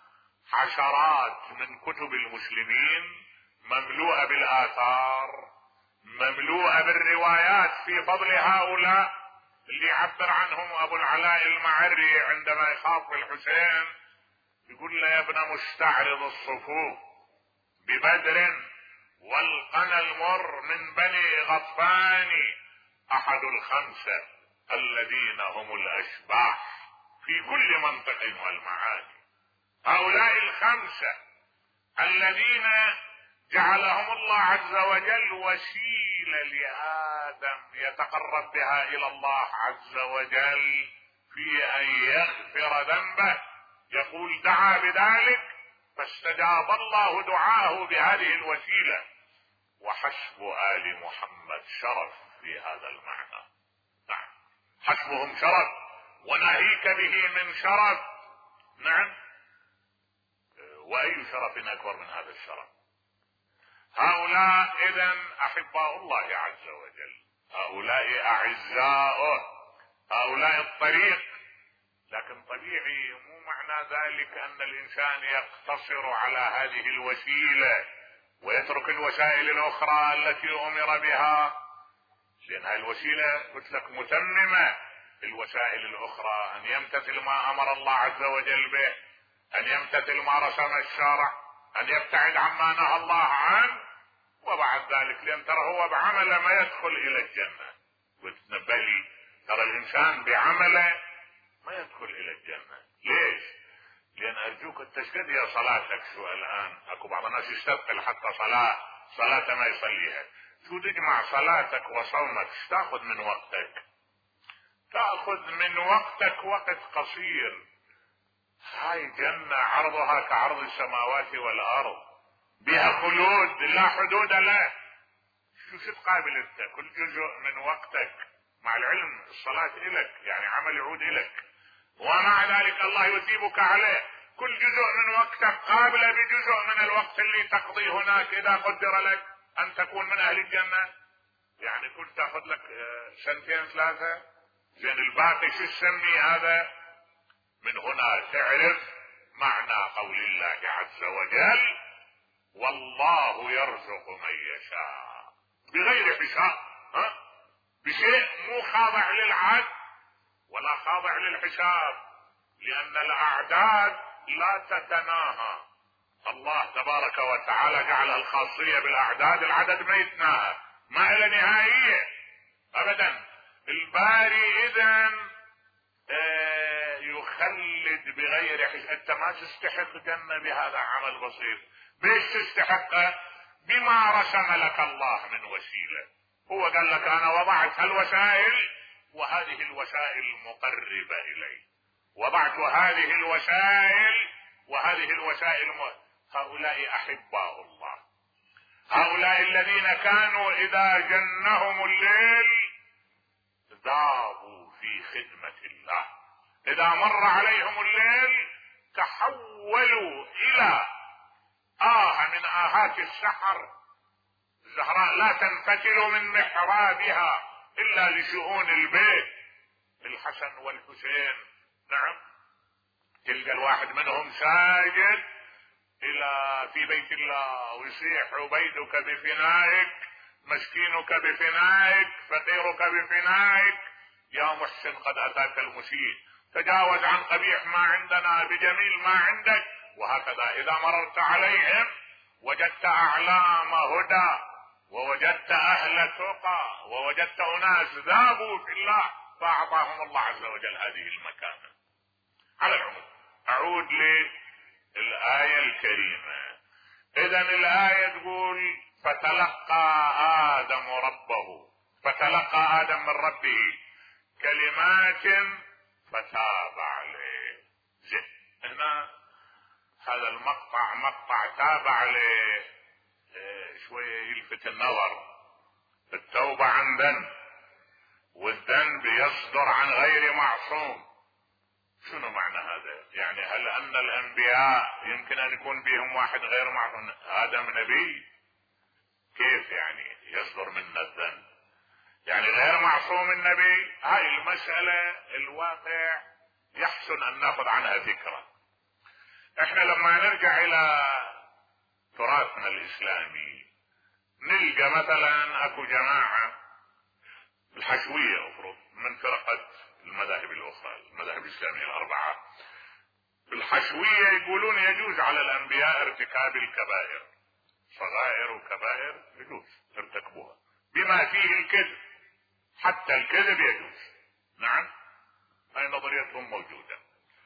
عشرات من كتب المسلمين مملوءة بالآثار، مملوءة بالروايات في فضل هؤلاء اللي يعبر عنهم ابو العلاء المعري عندما يخاطب الحسين يقول له: يا ابن مستعرض الصفوف ببدر والقنا المر من بني غطفان احد الخمسة الذين هم الاشباح في كل منطق والمعاني. هؤلاء الخمسة الذين جعلهم الله عز وجل وسيلة لآدم يتقرب بها إلى الله عز وجل في أن يغفر ذنبه. يقول: دعا بذلك فاستجاب الله دعاه بهذه الوسيلة. وحسب آل محمد شرف في هذا المعنى. نعم، حسبهم شرف، وناهيك به من شرف. نعم، وأي شرف أكبر من هذا الشرف؟ هؤلاء إذن أحباء الله عز وجل، هؤلاء أعزاؤه، هؤلاء الطريق. لكن طبيعي مو معنى ذلك أن الإنسان يقتصر على هذه الوسيلة ويترك الوسائل الأخرى التي أمر بها، لأن هذه الوسيلة قلت لك متممة. الوسائل الأخرى أن يمتثل ما أمر الله عز وجل به، أن يمتثل ما رسم الشارع، أن يبتعد عما نهى الله عنه، وبعد ذلك لأن ترى هو بعمله ما يدخل إلى الجنة. وتنبهي ترى الإنسان بعمله ما يدخل إلى الجنة. ليش؟ لأن أرجوك التشهد يا صلاتك شو الآن أكو بعض الناس يستثقل حتى صلاة ما يصليها. شو تجمع صلاتك وصومك؟ تأخذ من وقتك، تأخذ من وقتك وقت قصير. هاي جنة عرضها كعرض السماوات والأرض، بها خلود لا حدود له. شو تقابل انت؟ كل جزء من وقتك، مع العلم الصلاة إلك، يعني عمل يعود إلك، ومع ذلك الله يثيبك عليه. كل جزء من وقتك قابل بجزء من الوقت اللي تقضيه هناك إذا قدر لك أن تكون من أهل الجنة. يعني كنت تأخذ لك سنتين ثلاثة، زين الباقي شو تسمي هذا؟ من هنا تعرف معنى قول الله عز وجل: والله يرزق من يشاء بغير حساب. بشيء مو خاضع للعد ولا خاضع للحساب، لأن الأعداد لا تتناهى. الله تبارك وتعالى جعل الخاصية بالأعداد، العدد ما يتناهى، ما إلى نهائية أبدا. الباري إذن يخلد بغير حساب. أنت ما تستحق جنة بهذا عمل بسيط. بيش تستحقه؟ بما رسم لك الله من وسيلة. هو قال لك أنا وضعت هالوسائل وهذه الوسائل مقربة إلي، وضعت هذه الوسائل وهذه الوسائل هؤلاء أحباء الله، هؤلاء الذين كانوا إذا جنهم الليل ذابوا في خدمة الله. إذا مر عليهم الليل تحولوا إلى من آهات السحر. الزهراء لا تنفتل من محرابها إلا لشؤون البيت. الحسن والحسين، نعم، تلقى الواحد منهم ساجد في بيت الله ويصيح عبيدك بفنائك، مسكينك بفنائك، فقيرك بفنائك، يا محسن قد اتاك المسيء، تجاوز عن قبيح ما عندنا بجميل ما عندك. وهكذا اذا مررت عليهم وجدت اعلام هدى، ووجدت اهل تقى، ووجدت اناس ذابوا في الله، فاعطاهم الله عز وجل هذه المكانة. على العموم اعود للآية الكريمة. اذا الآية تقول فتلقى آدم ربه، فتلقى آدم من ربه كلمات فتاب عليه. هنا هذا المقطع مقطع تاب عليه شوية يلفت النظر. التوبة عن ذنب، والذنب يصدر عن غير معصوم. شنو معنى هذا؟ يعني هل ان الانبياء يمكن ان يكون بهم واحد غير معصوم؟ آدم نبي، كيف يعني يصدر منا الذنب؟ يعني غير معصوم النبي؟ هاي المسألة الواقع يحسن ان ناخذ عنها فكرة. احنا لما نرجع الى تراثنا الاسلامي نلقى مثلا اكو جماعة الحشوية افرض من فرقة المذاهب الاخرى، المذاهب الاسلامية الاربعة، الحشوية يقولون يجوز على الانبياء ارتكاب الكبائر، صغائر وكبائر يجوز ارتكبوها بما فيه الكذب، حتى الكذب يجوز. نعم، هاي نظريتهم موجودة.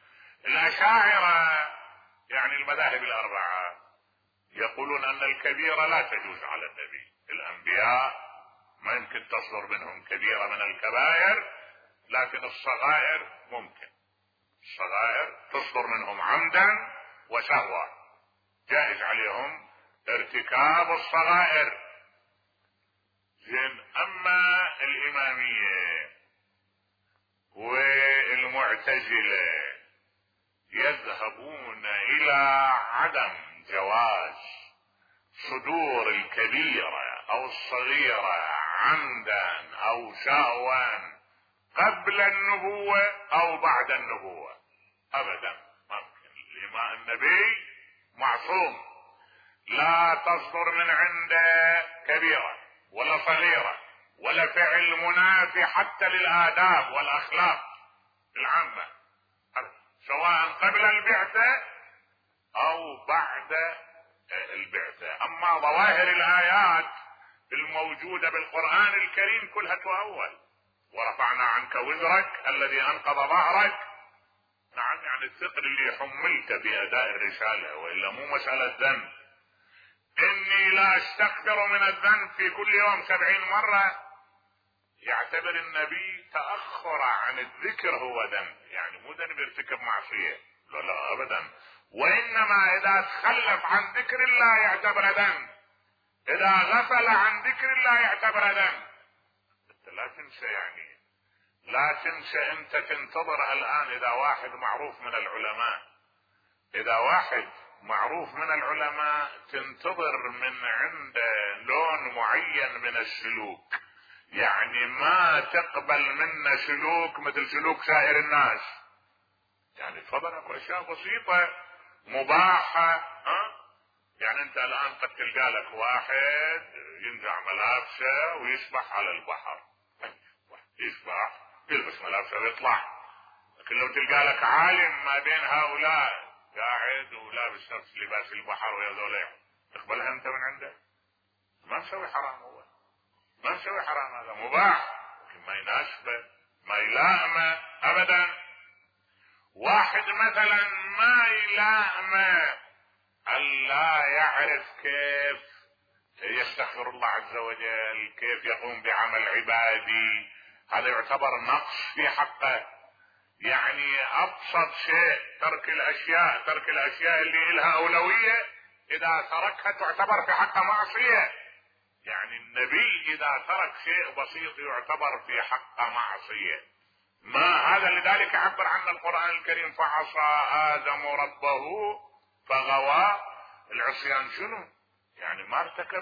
الاشاعرة يعني المذاهب الاربعة يقولون ان الكبيرة لا تجوز على النبي. الانبياء ما يمكن تصدر منهم كبيرة من الكبائر، لكن الصغائر ممكن، الصغائر تصدر منهم عمدا وسهوا، جائز عليهم ارتكاب الصغائر. زين، اما الامامية والمعتزلة يذهبون الى عدم جواز صدور الكبيرة او الصغيرة عمدا او سهوا قبل النبوة او بعد النبوة، ابدا ما ممكن. النبي معصوم، لا تصدر من عنده كبيرة ولا صغيرة ولا فعل منافي حتى للآداب والاخلاق العامة، سواء قبل البعثة او بعد البعثة. اما ظواهر الايات الموجودة بالقرآن الكريم كلها تؤول. ورفعنا عنك وزرك الذي انقض ظهرك. نعم، يعني الثقل اللي حملت باداء الرسالة، والا مو مسألة ذنب. اني لا استغفر من الذنب في كل يوم 70 مرة، يعتبر النبي تأخر عن الذكر هو ذنب، يعني مو ذنب يرتكب معصية، لا لا ابدا، وانما اذا تخلف عن ذكر الله يعتبر ذنب، اذا غفل عن ذكر الله يعتبر ذنب. انت لا تنسى، يعني لا تنسى انت تنتظر الان اذا واحد معروف من العلماء، اذا واحد معروف من العلماء تنتظر من عنده لون معين من السلوك، يعني ما تقبل منه سلوك مثل سلوك سائر الناس. يعني تفضل اكو اشياء بسيطة مباحة، يعني انت الان قد تلقى لك واحد ينزع ملابسه ويسبح على البحر، يسبح يلبس ملابسه ويطلع، لكن لو تلقى لك عالم ما بين هؤلاء قاعد ولابس نفس لباس البحر ويا تقبلها انت من عنده؟ ما مسوي حرام، هو ما مسوي حرام، هذا مباح، لكن ما يناسبه ما يلائمه ابدا. واحد مثلا ما يلائمه ألا يعرف كيف يستغفر الله عز وجل، كيف يقوم بعمل عبادي، هذا يعتبر نقص في حقه. يعني ابسط شيء ترك الاشياء اللي لها اولوية، اذا تركها تعتبر في حقه معصية. يعني النبي اذا ترك شيء بسيط يعتبر في حقه معصية. ما هذا لذلك عبر عن القرآن الكريم فعصى آدم ربه فغوى. العصيان شنو؟ يعني ما ارتكب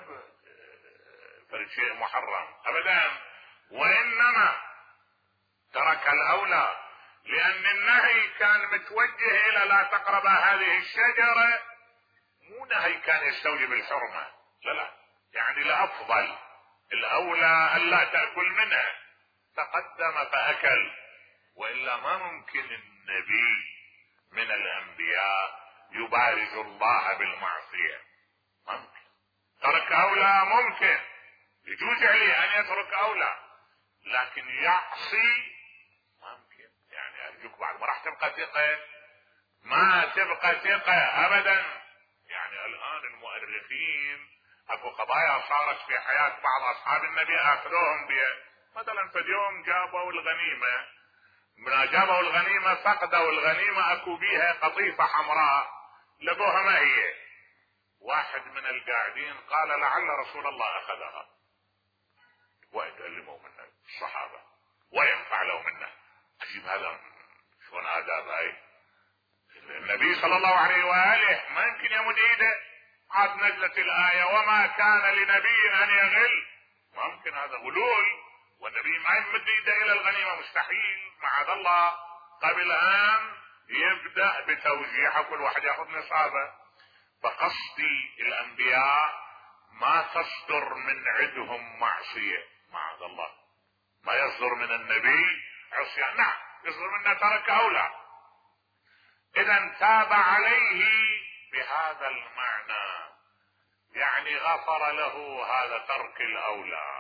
شيء محرم ابدا، وانما ترك الاولى، لان النهي كان متوجه الى لا تقرب هذه الشجرة مو نهي كان يستوجب الحرمة، لا، يعني الأفضل الأولى ألا تأكل منها، تقدم فأكل. وإلا ما ممكن النبي من الأنبياء يبارز الله بالمعصية، ممكن. ترك أولى ممكن، يجوز عليه أن يترك أولى، لكن يعصي ممكن. يعني أرجوك بعد ما راح تبقى ثقة، ما تبقى ثقة أبدا. يعني الآن المؤرخين اكو قضايا صارت في حياة بعض أصحاب النبي أخذوهم بها. مثلا في اليوم جابوا الغنيمة، من جابوا الغنيمة فقدوا الغنيمة، اكو بيها قطيفة حمراء، لقوها ما هي. واحد من القاعدين قال لعل رسول الله أخذها، ويتألموا منه الصحابة وينفعلوا منه. عجيب هذا، شلون آداب هاي؟ النبي صلى الله عليه وآله ما يمكن يمد ايده. عاد نزلت الآية وما كان لنبي ان يغل، ممكن هذا غلول، والنبي ما يمد ايده الى الغنيمة، مستحيل معاذ الله، قبل ان يبدأ بتوزيعها كل واحد ياخذ نصابه. فقصدي الانبياء ما تصدر من عندهم معصية، معاذ الله، ما يصدر من النبي عصيان، نعم يصدر منه ترك اولى. اذا تاب عليه بهذا المعنى، يعني غفر له هذا ترك الاولى.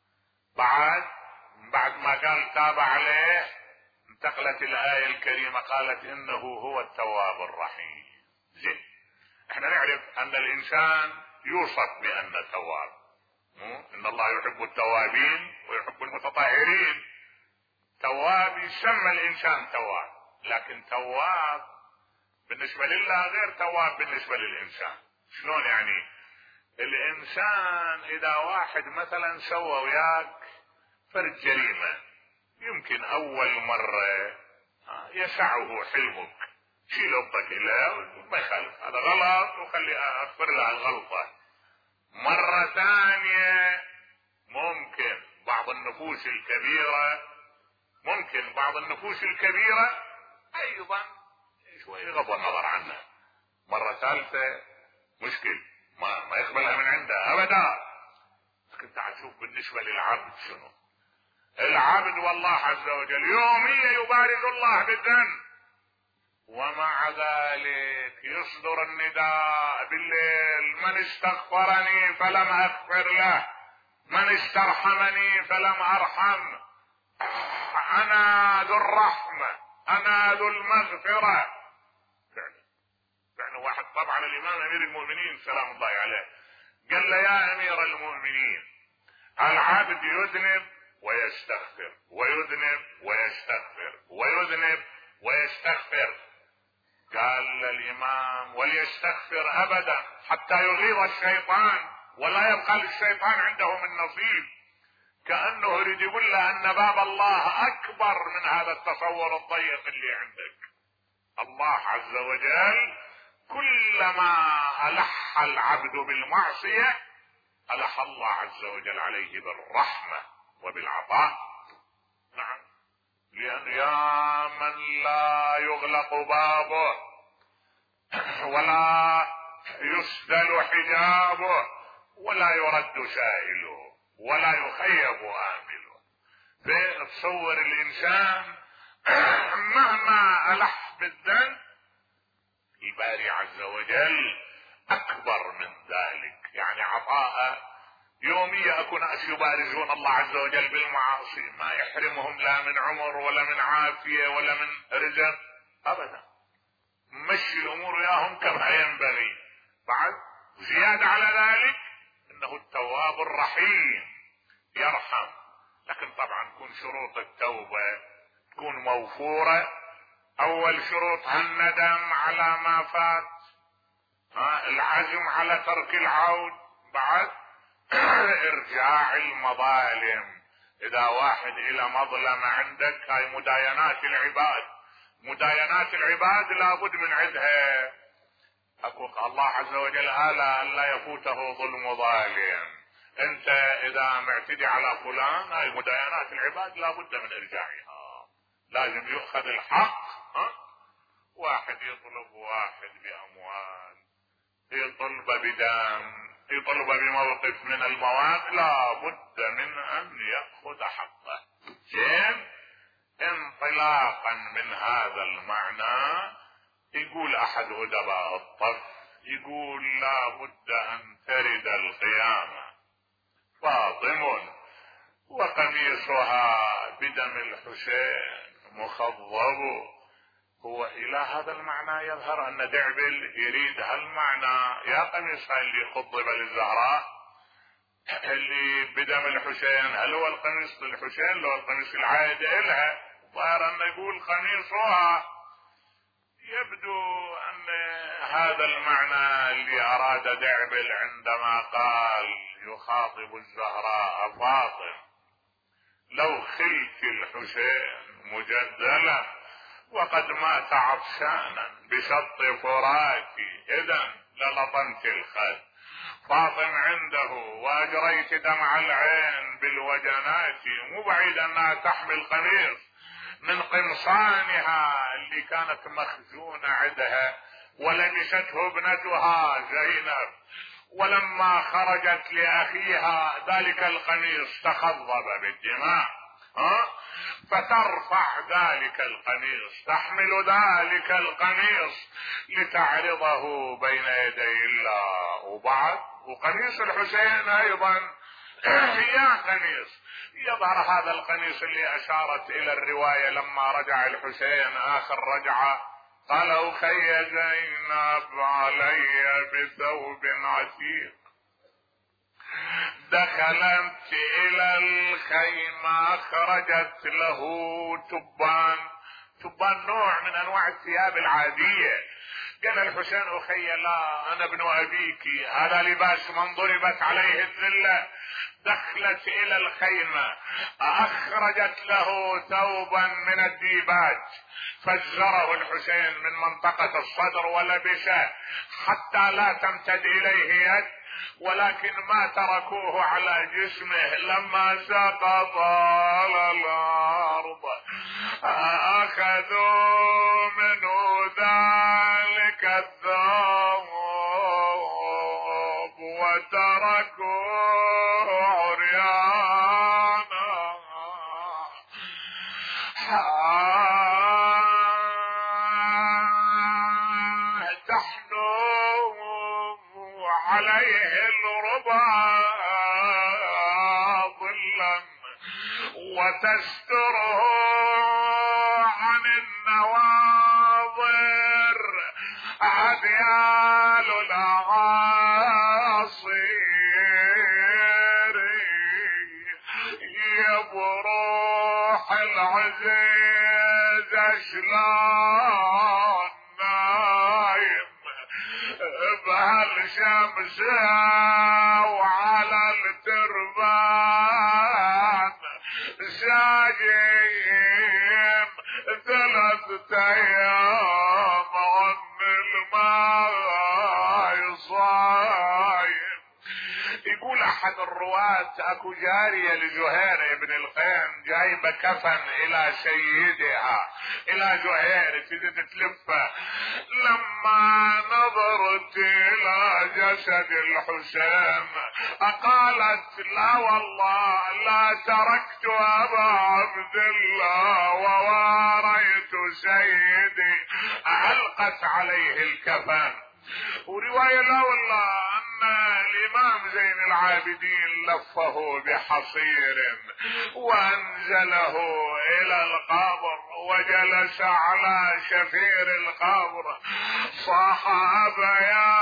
بعد ما قال تاب عليه، انتقلت الايه الكريمه قالت انه هو التواب الرحيم. زين، احنا نعرف ان الانسان يوصف بانه تواب، ان الله يحب التوابين ويحب المتطهرين. تواب يسمى الانسان تواب، لكن تواب بالنسبة لله غير تواب بالنسبة للإنسان. شلون يعني؟ الإنسان إذا واحد مثلا سوى وياك فرد جريمة، يمكن أول مرة يسعه حلمك، شيل أبطك له ما يخالف، هذا غلط وخلي أغفر له الغلطة. مرة ثانية ممكن بعض النفوس الكبيرة أيضا شوي غض النظر عنه. مرة ثالثة مشكل، ما يقبلها من عنده ابدا. لكن تعال شوف بالنسبة للعبد شنو. العبد والله عز وجل يوميا يبارز الله بالذنب، ومع ذلك يصدر النداء بالليل: من استغفرني فلم اغفر له، من استرحمني فلم ارحم، انا ذو الرحمة، انا ذو المغفرة. يعني واحد طبعا الامام امير المؤمنين سلام الله عليه قال له: يا امير المؤمنين، العبد يذنب ويستغفر ويذنب ويستغفر ويذنب ويستغفر. قال الامام: وليستغفر ابدا حتى يغيظ الشيطان ولا يبقى للشيطان عنده من نصيب. كأنه يريد يقول له ان باب الله اكبر من هذا التصور الضيق اللي عندك. الله عز وجل كلما ألح العبد بالمعصية ألح الله عز وجل عليه بالرحمة وبالعطاء. نعم، لأن يا من لا يغلق بابه ولا يسدل حجابه ولا يرد سائله ولا يخيب آمله. فتصور الإنسان مهما ألح بالذنب الباري عز وجل اكبر من ذلك، يعني عطاء يوميا اكو ناس يبارزون الله عز وجل بالمعاصي، ما يحرمهم لا من عمر ولا من عافية ولا من رزق ابدا، مشي الامور وياهم كما ينبغي. بعد زيادة على ذلك انه التواب الرحيم يرحم. لكن طبعا تكون شروط التوبة تكون موفورة. اول شروطها الندم على ما فات، العزم على ترك العود. بعد ارجاع المظالم، اذا واحد الى مظلمة عندك، هاي مداينات العباد لابد من عندها. اقول الله عز وجل: الا يفوته ظلم ظالم. انت اذا معتدي على فلان، هاي مداينات العباد لابد من ارجاعها، لازم يؤخذ الحق. واحد يطلب واحد باموال، يطلب بدم، يطلب بموقف من المواقف، لا بد من ان يأخذ حقه. كيف؟ انطلاقا من هذا المعنى يقول احد ادباء الطف، يقول لا بد ان ترد القيامة فاطم وقميصها بدم الحسين مخضب. هو الى هذا المعنى يظهر ان دعبل يريد هالمعنى، يا قميصها اللي خضب للزهراء اللي بدم الحسين، هل هو القميص للحسين لو القميص العائد الها؟ ظاهر انه يقول قميصها. يبدو ان هذا المعنى اللي اراد دعبل عندما قال يخاطب الزهراء فاطم لو خلت الحسين مجدلا وقد مات عطشانا بشط فراتي اذا للطمت الخد. فاطم عنده واجريت دمع العين بالوجنات، مو بعيد انها تحمل قميص من قمصانها اللي كانت مخزونة عندها ولبسته ابنتها زينب، ولما خرجت لأخيها ذلك القميص تخضب بالدماء، فترفع ذلك القميص، تحمل ذلك القميص لتعرضه بين يدي الله. وبعد وقميص الحسين ايضا يا قميص. يظهر هذا القميص اللي اشارت الى الرواية لما رجع الحسين اخر رجعة قال اخي زينب علي بثوب عتيق، دخلت الى الخيمة خرجت له تبان نوع من انواع الثياب العادية. قال الحسين اخي لا انا ابن ابيك، هذا لباس من ضربت عليه الذلة. دخلت الى الخيمة اخرجت له ثوبا من الديباج، فجره الحسين من منطقة الصدر ولبسه حتى لا تمتد اليه يد، ولكن ما تركوه على جسمه. لما سقط على الارض اخذوا منه ذلك الثوب وتركوه عريانا. تحنو عليه الربا ظلا وتستره عن النواظر عديال العاصير. يبروح العزيز شلون نايم بهالشمس وعلى التربان ساجيم 3 ايام عن الماء صايم. يقول احد الرواة اكو جارية لزهير بن القين جايبة كفن الى سيدها الى زهير تجد تلفه. لما نظرت الى جسد الحسين قالت لا والله لا تركت ابا عبد الله وواريت سيدي، القت عليه الكفن. ورواية لا والله ان الامام زين العابدين لفه بحصير وانزله الى القبر وجلس على شفير القبر. صاح يا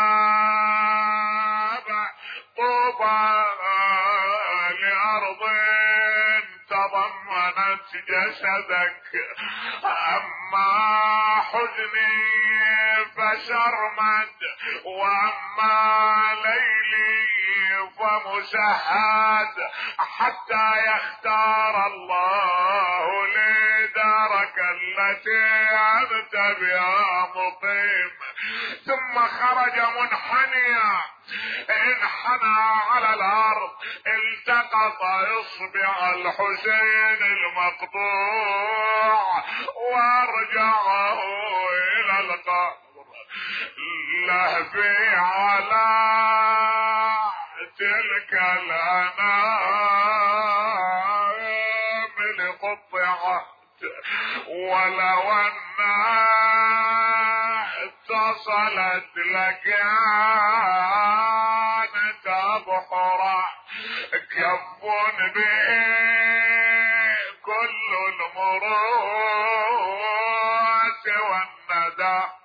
طوبى لارض تضمنت جسدك، اما حزني فشرمد واما ليلي فمسهد، حتى يختار الله لي دارك التي انت بها مقيم. ثم خرج منحنيا، انحنى على الارض، التقط اصبع الحسين المقطوع وارجعه الى القبر. لهفي على تلك الأنام لقطعت، ولو أنها اتصلت لكانت أبحر كف به كل المروءة والندى